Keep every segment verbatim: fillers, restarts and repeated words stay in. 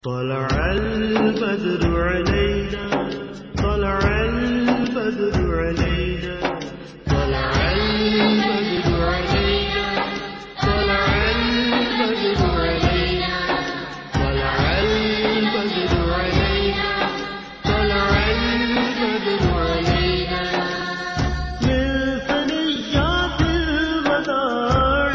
طلع البدر علينا طلع البدر علينا طلع البدر علينا طلع البدر علينا طلع البدر علينا طلع البدر علينا من ثنيات الوداع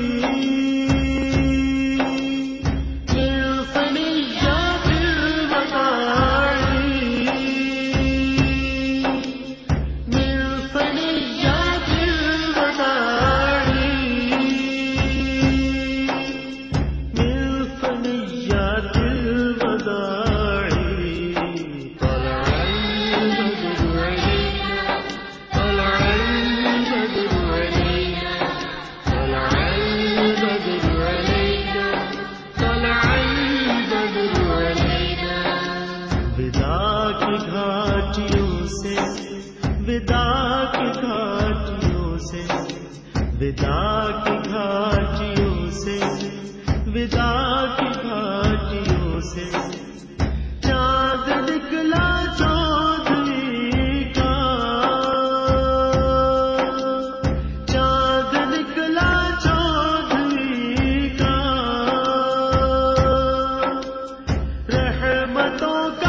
ودا کی گھاٹیوں سے ودا کی گھاٹیوں سے ودا کی گھاٹیوں سے چاند نکلا چودھری کا چاند نکلا چودھری کا رحمتوں کا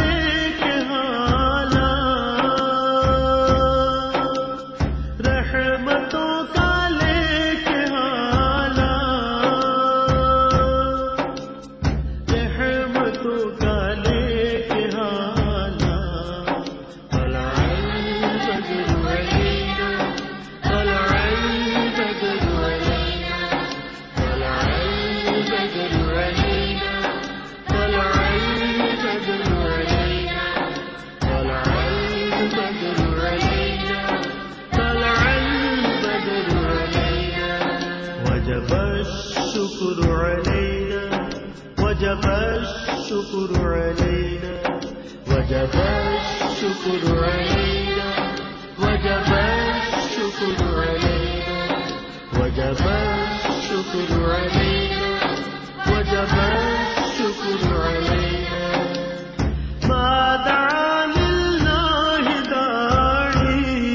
وجب الشكر علينا وجب الشكر علينا وجب الشكر علينا وجب الشكر علينا وجب الشكر علينا وجب الشكر علينا ما دعا لله داعي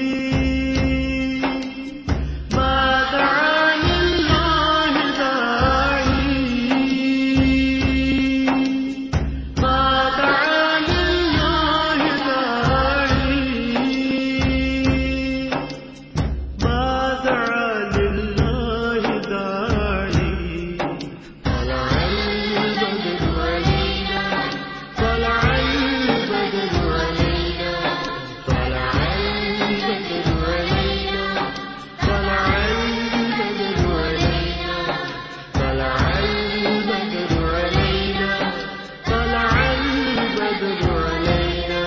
ما دعا لله داعي ما دعا لله داعي ما دعا لله داعي طلع البدر علينا طلع البدر علينا طلع البدر علينا طلع البدر علينا طلع البدر علينا طلع البدر علينا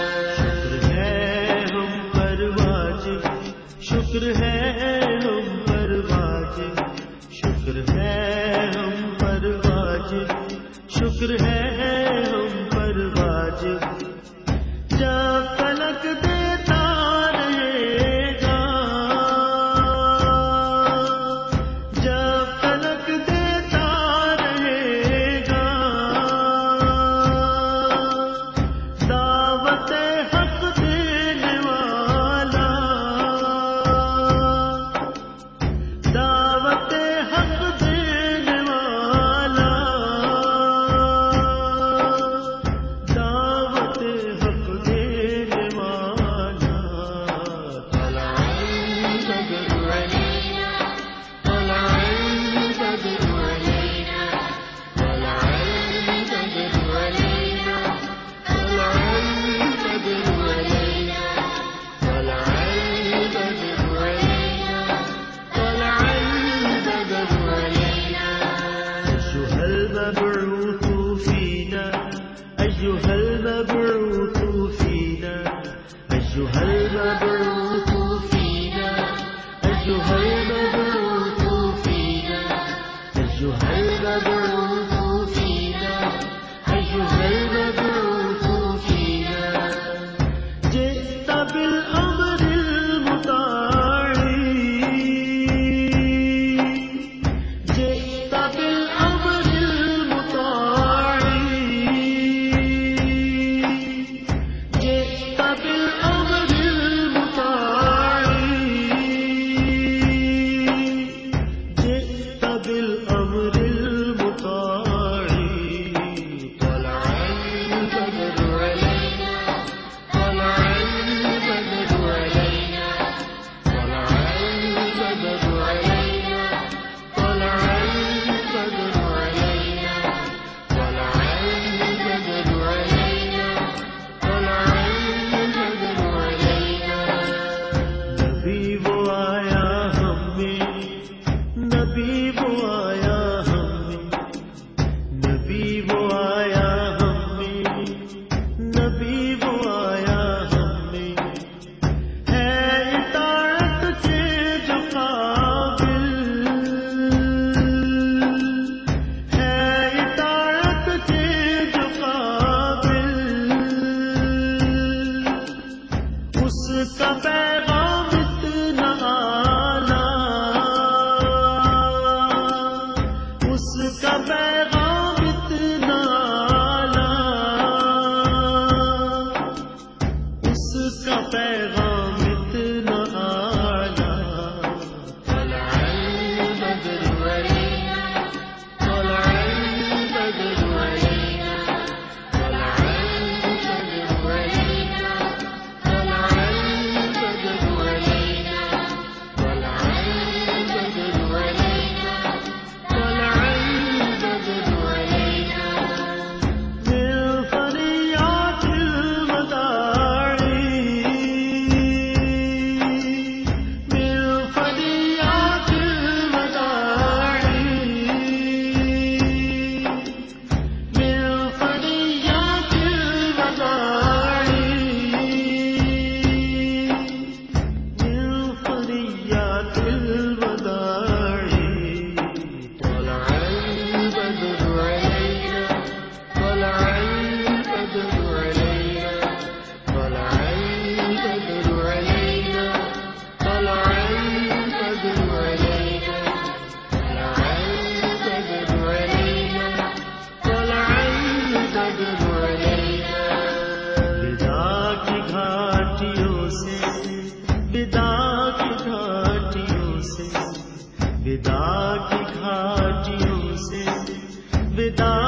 شکر ہے ہم پر واجب شکر ہے ہم پر واجب شکر ہے ہم پر واجب شکر ہے ہم پر واجب جب فلک دیتا رہے گا جب فلک دیتا رہے گا دعوت حق دینے والا دعوت حق دینے والا دعوت حق دینے والا طلع البدر علينا طلع البدر علينا طلع البدر علينا طلع البدر علينا طلع البدر علينا طلع البدر علينا أيها المبعوث فينا أيها المبعوث فينا أيها المبعوث فينا أيها المبعوث فينا أيها المبعوث فينا أيها المبعوث فينا جئت بالأمر المطاع جئت بالأمر المطاع پیغام اتنا اعلیٰ، اس کا پیغام اتنا اعلیٰ. طلع البدر علينا، طلع البدر علينا، طلع البدر علينا، طلع البدر علينا، طلع البدر علينا، طلع البدر علينا. من ثنيات الوداع، من ثنيات الوداع، من ثنيات الوداع، من ثنيات الوداع. طلع البدر علينا، طلع البدر علينا، طلع البدر علينا، طلع البدر علينا، طلع البدر علينا، طلع البدر علينا. ودا کی گھاٹیوں سے، ودا کی گھاٹیوں سے، ودا کی گھاٹیوں سے، ودا